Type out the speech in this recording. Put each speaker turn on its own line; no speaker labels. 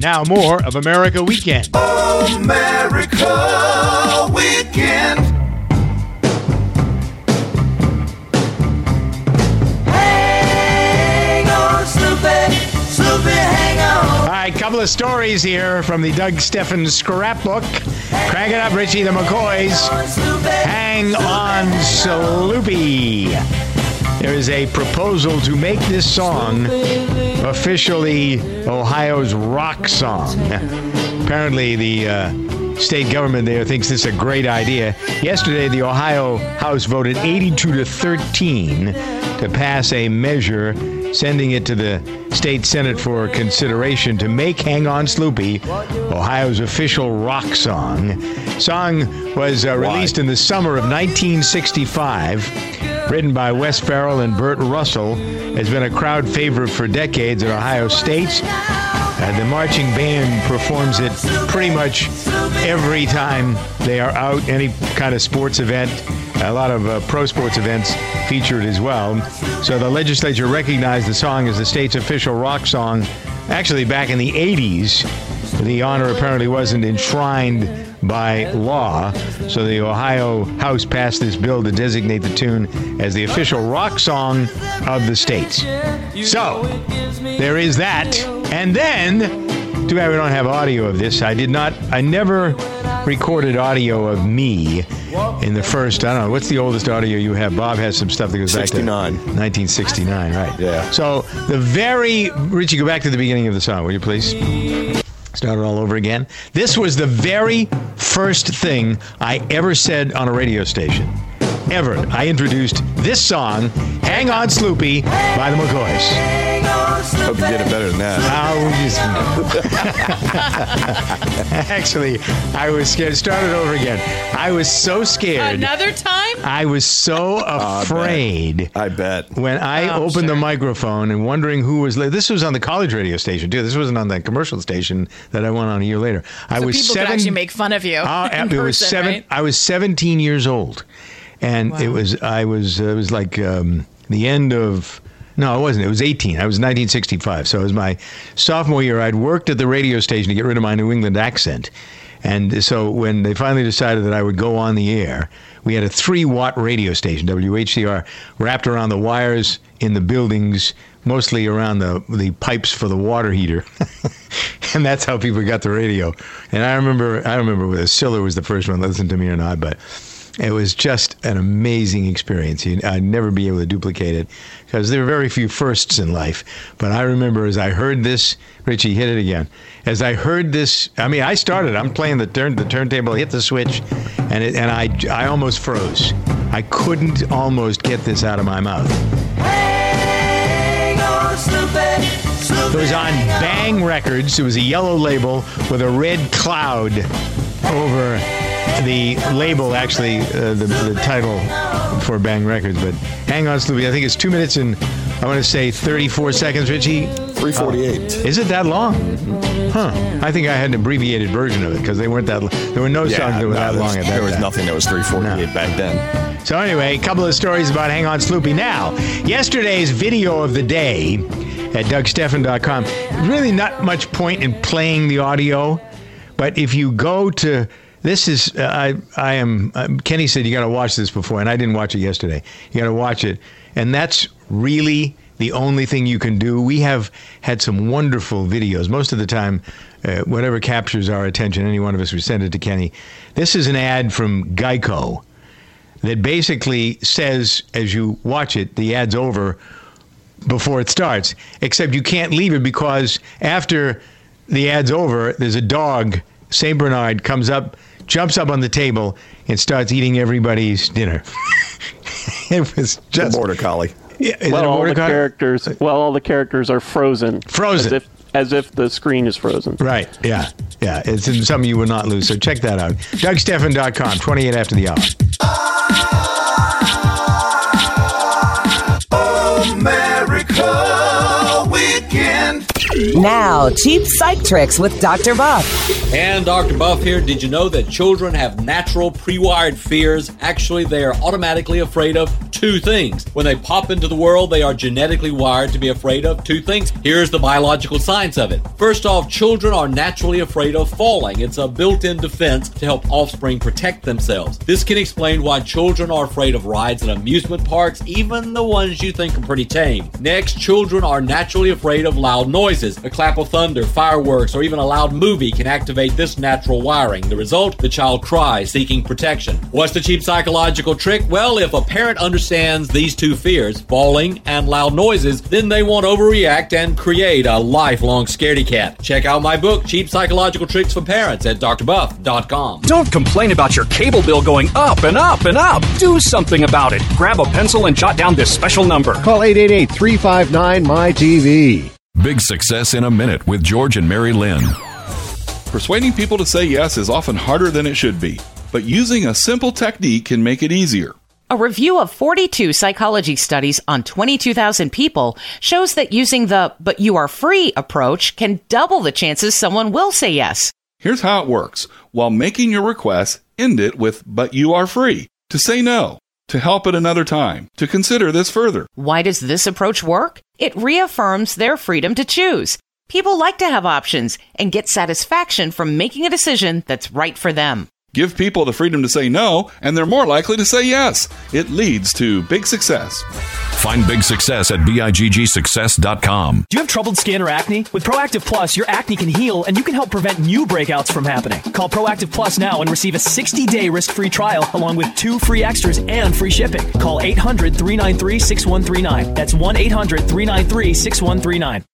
Now more of America Weekend.
America Weekend. Hang on, Snoopy, Snoopy, hang on.
All right, couple of stories here from the Doug Stephan scrapbook. Crank it up, Richie, the McCoys. Hang on, Sloopy. There is a proposal to make this song officially Ohio's rock song. Apparently, the state government there thinks this is a great idea. Yesterday, the Ohio House voted 82-13 to pass a measure sending it to the state Senate for consideration to make Hang On Sloopy Ohio's official rock song. Song was released in the summer of 1965. Written by Wes Farrell and Burt Russell, has been a crowd favorite for decades at Ohio State. The marching band performs it pretty much every time they are out, any kind of sports event. A lot of pro sports events feature it as well. So the legislature recognized the song as the state's official rock song. Actually, back in the 80s, the honor apparently wasn't enshrined by law, so the Ohio House passed this bill to designate the tune as the official rock song of the state. So, there is that. And then, too bad we don't have audio of this. I never recorded audio of me in the first, I don't know, what's the oldest audio you have? Bob has some stuff that goes back to 1969, right?
Yeah.
So, Richie, go back to the beginning of the song, will you please? Start it all over again. This was the very first thing I ever said on a radio station. Ever. I introduced this song, Hang On Sloopy, by the McCoys.
Hope you did it better than that.
Actually, I was scared. Start it over again. I was so scared.
Another time?
I was so afraid.
I bet.
When I opened the microphone and wondering who was... This was on the college radio station, too. This wasn't on the commercial station that I went on a year later.
People could actually make fun of you in person, right?
I was 17 years old. And
wow.
it was like the end of... No, it wasn't. It was 18. I was 1965. So it was my sophomore year. I'd worked at the radio station to get rid of my New England accent. And so when they finally decided that I would go on the air, we had a 3-watt radio station, WHCR, wrapped around the wires in the buildings, mostly around the pipes for the water heater. And that's how people got the radio. And I remember whether Siller was the first one to listen to me or not, but... It was just an amazing experience. I'd never be able to duplicate it because there are very few firsts in life. But I remember as I heard this, Richie, hit it again. As I heard this, I started. I'm playing the turntable, hit the switch, and I almost froze. I couldn't almost get this out of my mouth.
Hang on, Sloopy, Sloopy,
It was on Bang Records. It was a yellow label with a red cloud over the label, actually, the title for Bang Records. But Hang On Sloopy, I think it's 2 minutes and I want to say 34 seconds, Richie.
3:48.
Is it that long? Huh. I think I had an abbreviated version of it because they weren't that. There were no songs that were that long at that time.
There was nothing that was 3:48 back then.
So anyway, a couple of stories about Hang On Sloopy. Now, yesterday's video of the day at DougStephan.com. Really not much point in playing the audio, but if you go to... This is, Kenny said you got to watch this before, and I didn't watch it yesterday. You got to watch it. And that's really the only thing you can do. We have had some wonderful videos. Most of the time, whatever captures our attention, any one of us, we send it to Kenny. This is an ad from Geico that basically says, as you watch it, the ad's over before it starts. Except you can't leave it because after the ad's over, there's a dog, St. Bernard, comes up, jumps up on the table and starts eating everybody's dinner. It was just
a border collie.
Yeah,
all the characters are frozen. As if the screen is frozen.
Right. Yeah. It's something you will not lose. So check that out. DougStephan.com. 28 after the hour.
America Weekend.
Now, Cheap Psych Tricks with Dr. Buff.
And Dr. Buff here. Did you know that children have natural pre-wired fears? Actually, they are automatically afraid of two things. When they pop into the world, they are genetically wired to be afraid of two things. Here's the biological science of it. First off, children are naturally afraid of falling. It's a built-in defense to help offspring protect themselves. This can explain why children are afraid of rides in amusement parks, even the ones you think are pretty tame. Next, children are naturally afraid of loud noises. A clap of thunder, fireworks, or even a loud movie can activate this natural wiring. The result, the child cries, seeking protection. What's the cheap psychological trick? Well, if a parent understands these two fears, falling and loud noises, then they won't overreact and create a lifelong scaredy cat. Check out my book, Cheap Psychological Tricks for Parents, at drbuff.com.
Don't complain about your cable bill going up and up and up. Do something about it. Grab a pencil and jot down this special number.
Call 888-359-MY-TV.
Big Success in a Minute with George and Mary Lynn.
Persuading people to say yes is often harder than it should be, but using a simple technique can make it easier.
A review of 42 psychology studies on 22,000 people shows that using the "but you are free" approach can double the chances someone will say yes.
Here's how it works. While making your request, end it with "but you are free," to say no, to help at another time, to consider this further.
Why does this approach work? It reaffirms their freedom to choose. People like to have options and get satisfaction from making a decision that's right for them.
Give people the freedom to say no, and they're more likely to say yes. It leads to big success.
Find big success at biggsuccess.com.
Do you have troubled skin or acne? With Proactive Plus, your acne can heal, and you can help prevent new breakouts from happening. Call Proactive Plus now and receive a 60-day risk-free trial, along with 2 free extras and free shipping. Call 800-393-6139. That's 1-800-393-6139.